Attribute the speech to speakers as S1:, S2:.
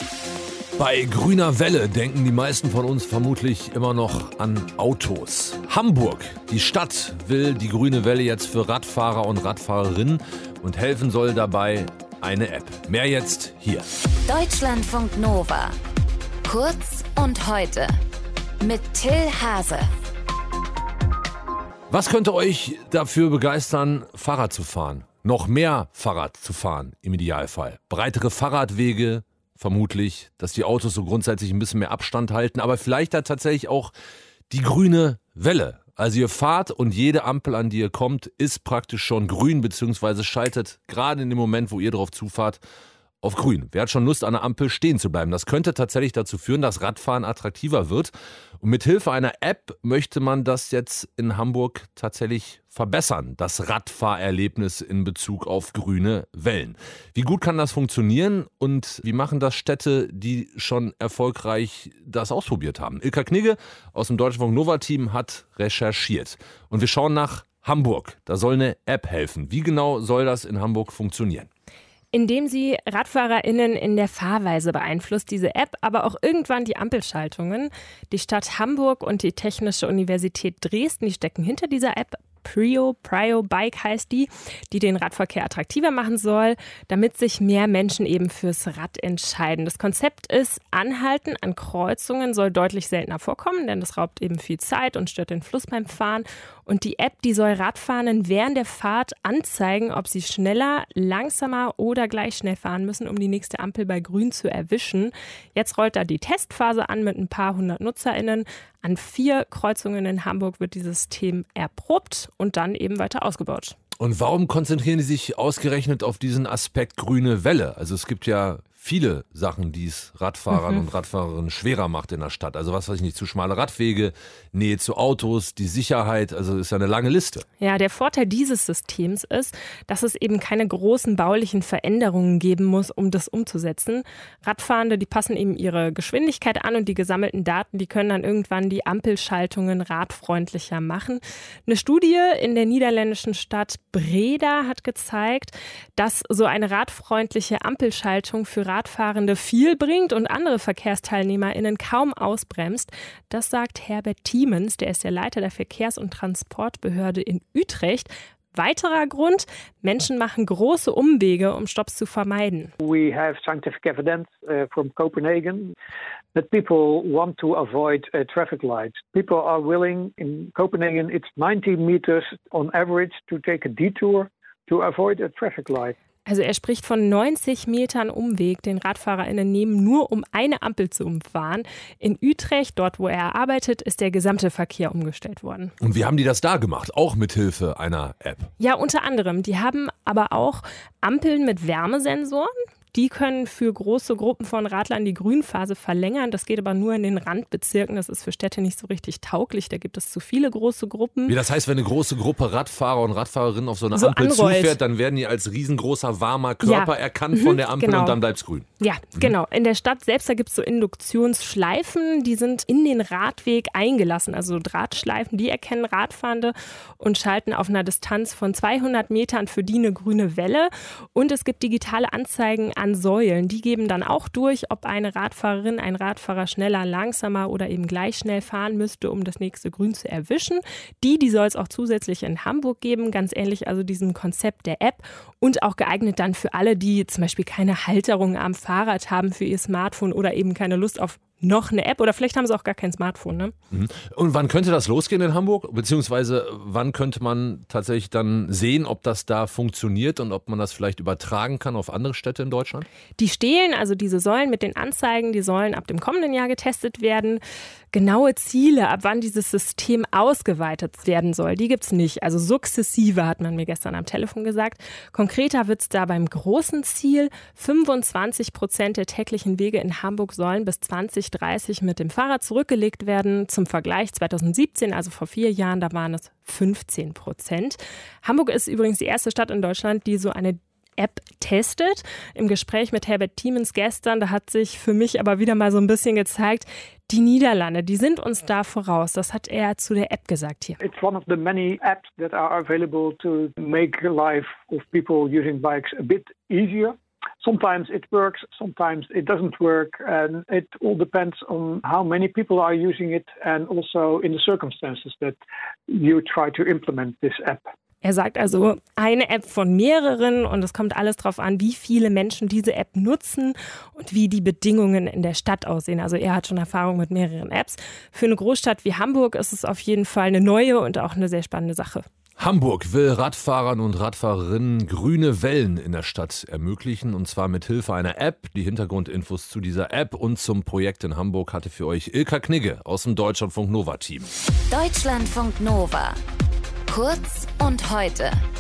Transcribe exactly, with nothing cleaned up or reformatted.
S1: Bei grüner Welle denken die meisten von uns vermutlich immer noch an Autos. Hamburg, die Stadt, will die grüne Welle jetzt für Radfahrer und Radfahrerinnen und helfen soll dabei eine App. Mehr jetzt hier.
S2: Deutschlandfunk Nova. Kurz und heute. Mit Till Hase.
S1: Was könnte euch dafür begeistern, Fahrrad zu fahren? Noch mehr Fahrrad zu fahren im Idealfall. Breitere Fahrradwege, vermutlich, dass die Autos so grundsätzlich ein bisschen mehr Abstand halten, aber vielleicht da tatsächlich auch die grüne Welle. Also ihr fahrt und jede Ampel, an die ihr kommt, ist praktisch schon grün, beziehungsweise schaltet gerade in dem Moment, wo ihr drauf zufahrt, auf grün. Wer hat schon Lust, an der Ampel stehen zu bleiben? Das könnte tatsächlich dazu führen, dass Radfahren attraktiver wird. Und mit Hilfe einer App möchte man das jetzt in Hamburg tatsächlich verbessern, das Radfahrerlebnis in Bezug auf grüne Wellen. Wie gut kann das funktionieren und wie machen das Städte, die schon erfolgreich das ausprobiert haben? Ilka Knigge aus dem Deutschlandfunk Nova-Team hat recherchiert. Und wir schauen nach Hamburg. Da soll eine App helfen. Wie genau soll das in Hamburg funktionieren?
S3: Indem sie RadfahrerInnen in der Fahrweise beeinflusst, diese App, aber auch irgendwann die Ampelschaltungen. Die Stadt Hamburg und die Technische Universität Dresden, die stecken hinter dieser App. Prio, Prio Bike heißt die, die den Radverkehr attraktiver machen soll, damit sich mehr Menschen eben fürs Rad entscheiden. Das Konzept ist, Anhalten an Kreuzungen soll deutlich seltener vorkommen, denn das raubt eben viel Zeit und stört den Fluss beim Fahren. Und die App, die soll Radfahrenden während der Fahrt anzeigen, ob sie schneller, langsamer oder gleich schnell fahren müssen, um die nächste Ampel bei Grün zu erwischen. Jetzt rollt da die Testphase an mit ein paar hundert NutzerInnen. An vier Kreuzungen in Hamburg wird dieses System erprobt und dann eben weiter ausgebaut.
S1: Und warum konzentrieren die sich ausgerechnet auf diesen Aspekt grüne Welle? Also es gibt ja viele Sachen, die es Radfahrern mhm. und Radfahrerinnen schwerer macht in der Stadt. Also was weiß ich nicht, zu schmale Radwege, Nähe zu Autos, die Sicherheit, also ist ja eine lange Liste.
S3: Ja, der Vorteil dieses Systems ist, dass es eben keine großen baulichen Veränderungen geben muss, um das umzusetzen. Radfahrende, die passen eben ihre Geschwindigkeit an und die gesammelten Daten, die können dann irgendwann die Ampelschaltungen radfreundlicher machen. Eine Studie in der niederländischen Stadt Breda hat gezeigt, dass so eine radfreundliche Ampelschaltung für Radfahrende viel bringt und andere VerkehrsteilnehmerInnen kaum ausbremst. Das sagt Herbert Tiemens, der ist der Leiter der Verkehrs- und Transportbehörde in Utrecht. Weiterer Grund, Menschen machen große Umwege, um Stopps zu vermeiden.
S4: We have scientific evidence uh, from Copenhagen that people want to avoid uh, traffic lights. People are willing, in Copenhagen it's ninety meters on average to take a detour to avoid a traffic light.
S3: Also er spricht von neunzig Metern Umweg, den RadfahrerInnen nehmen, nur um eine Ampel zu umfahren. In Utrecht, dort wo er arbeitet, ist der gesamte Verkehr umgestellt worden.
S1: Und wie haben die das da gemacht? Auch mit Hilfe einer App?
S3: Ja, unter anderem. Die haben aber auch Ampeln mit Wärmesensoren. Die können für große Gruppen von Radlern die Grünphase verlängern. Das geht aber nur in den Randbezirken. Das ist für Städte nicht so richtig tauglich. Da gibt es zu viele große Gruppen.
S1: Wie das heißt, wenn eine große Gruppe Radfahrer und Radfahrerinnen auf so eine
S3: so
S1: Ampel
S3: anrollt.
S1: zufährt, dann werden die als riesengroßer, warmer Körper
S3: ja.
S1: erkannt von der Ampel,
S3: genau.
S1: und dann bleibt es grün.
S3: Ja, mhm. genau. In der Stadt selbst, da gibt es so Induktionsschleifen, die sind in den Radweg eingelassen. Also Drahtschleifen, die erkennen Radfahrende und schalten auf einer Distanz von zweihundert Metern für die eine grüne Welle. Und es gibt digitale Anzeigen an Säulen. Die geben dann auch durch, ob eine Radfahrerin, ein Radfahrer schneller, langsamer oder eben gleich schnell fahren müsste, um das nächste Grün zu erwischen. Die, die soll es auch zusätzlich in Hamburg geben, ganz ähnlich also diesem Konzept der App und auch geeignet dann für alle, die zum Beispiel keine Halterung am Fahrrad haben für ihr Smartphone oder eben keine Lust auf noch eine App oder vielleicht haben sie auch gar kein Smartphone. Ne?
S1: Und wann könnte das losgehen in Hamburg? Beziehungsweise wann könnte man tatsächlich dann sehen, ob das da funktioniert und ob man das vielleicht übertragen kann auf andere Städte in Deutschland?
S3: Die Stelen, also diese Säulen mit den Anzeigen, die sollen ab dem kommenden Jahr getestet werden. Genaue Ziele, ab wann dieses System ausgeweitet werden soll, die gibt es nicht. Also sukzessive, hat man mir gestern am Telefon gesagt. Konkreter wird es da beim großen Ziel. fünfundzwanzig Prozent der täglichen Wege in Hamburg sollen bis zwanzig dreißig mit dem Fahrrad zurückgelegt werden. Zum Vergleich zweitausendsiebzehn, also vor vier Jahren, da waren es fünfzehn Prozent. Hamburg ist übrigens die erste Stadt in Deutschland, die so eine App testet. Im Gespräch mit Herbert Tiemens gestern, da hat sich für mich aber wieder mal so ein bisschen gezeigt, die Niederlande, die sind uns da voraus. Das hat er zu der App gesagt hier.
S4: It's one of the many apps that are available to make life of people using bikes a bit easier. Sometimes it works, sometimes it doesn't work, and it all depends on how many people are using it and also in the circumstances that you try to implement this app.
S3: Er sagt also, eine App von mehreren und es kommt alles darauf an, wie viele Menschen diese App nutzen und wie die Bedingungen in der Stadt aussehen. Also er hat schon Erfahrung mit mehreren Apps. Für eine Großstadt wie Hamburg ist es auf jeden Fall eine neue und auch eine sehr spannende Sache.
S1: Hamburg will Radfahrern und Radfahrerinnen grüne Wellen in der Stadt ermöglichen, und zwar mit Hilfe einer App. Die Hintergrundinfos zu dieser App und zum Projekt in Hamburg hatte für euch Ilka Knigge aus dem Deutschlandfunk Nova Team.
S2: Deutschlandfunk Nova. Kurz und heute.